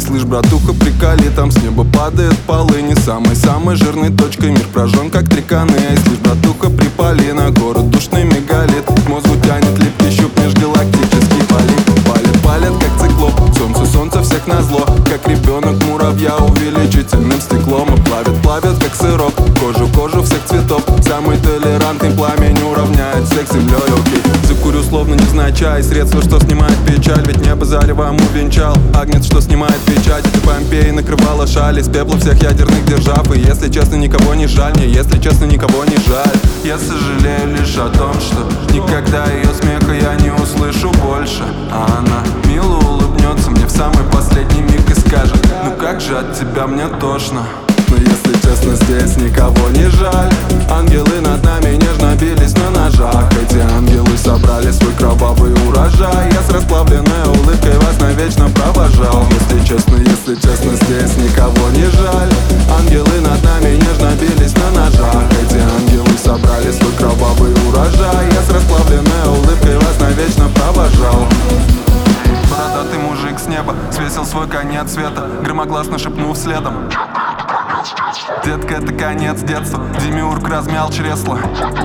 слышь, братуха, приколи, там с неба падает полыни. Самой-самой жирной точкой мир прожжен, как триканы. Эй, слышь, братуха, припали на город душный мегалит. К мозгу тянет липкий щуп межгалактический полет. Палит, как циклоп, солнце всех назло. Как ребенок муравья увеличительным стеклом. И плавят, как сырок, кожу всех цветов. Самый толерантный пламень уравняет всех с землей, окей. Закурю, словно невзначай, средство, что снимает печаль. Ведь небо заревом увенчал агнец, что снимает печать. Это Помпеи накрывала шаль из пепла всех ядерных держав. И если честно, никого не жаль мне, если честно, никого не жаль. Я сожалею лишь о том, что никогда ее смеха я не услышу больше. А она мило улыбнется мне в самый последний миг и скажет: ну как же от тебя мне тошно. Но если честно, здесь никого не жаль. Ангелы над нами нежно бились на ножах. Эти ангелы собрали свой кровавый урожай. Я с расплавленной улыбкой вас навечно провожал. Если честно, здесь никого не жаль. Ангелы над нами нежно бились на ножах. Эти ангелы собрали свой кровавый урожай. Я с расплавленной улыбкой вас навечно провожал. Бородатый мужик с неба свесил свой конец света, громогласно шепнув следом: детка, это конец детства. Демиург размял чресло.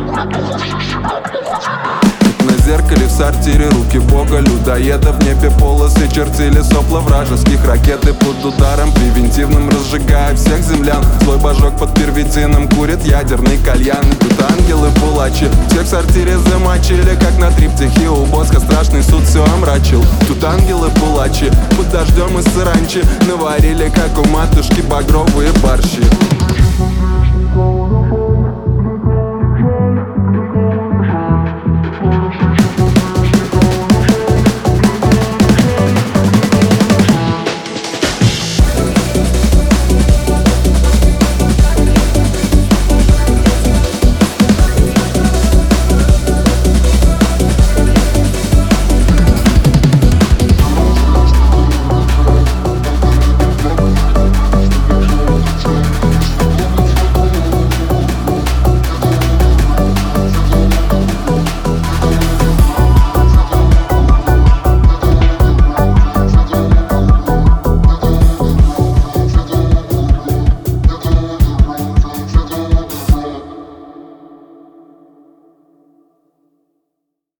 На зеркале в сортире руки бога людоеда. В небе полосы чертили сопла вражеских ракеты под ударом превентивным, разжигая всех землян. Злой божок под первитином курит ядерный кальян. Тут ангелы пулачи всех в сортире замочили, как на триптихе у Боска страшный суд все омрачил. Тут ангелы пулачи под дождем из саранчи наварили, как у матушки, багровые борщи.